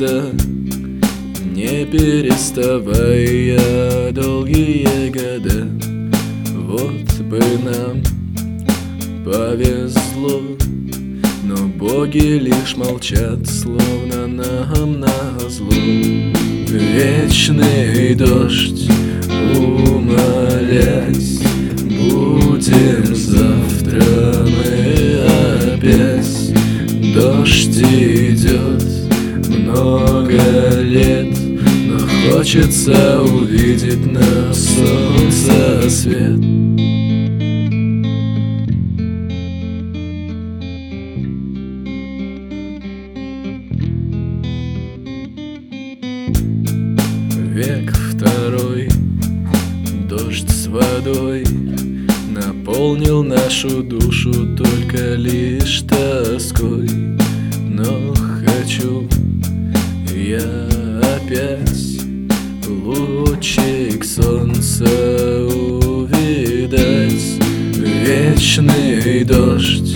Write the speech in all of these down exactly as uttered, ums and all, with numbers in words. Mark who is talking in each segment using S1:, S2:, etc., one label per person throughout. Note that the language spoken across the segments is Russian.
S1: года, не переставая долгие года. Вот бы нам повезло, но боги лишь молчат, словно нам назло. Вечный дождь умолять будем завтра мы опять. Дождь идет много лет, но хочется увидеть на солнце свет. Век второй, дождь с водой наполнил нашу душу только лишь тоской. Но хочу я опять лучик солнца увидать. Вечный дождь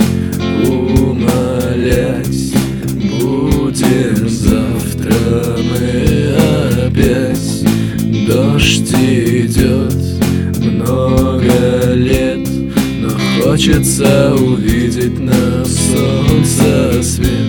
S1: умолять будем завтра мы опять. Дождь идет много лет, но хочется увидеть на солнце свет.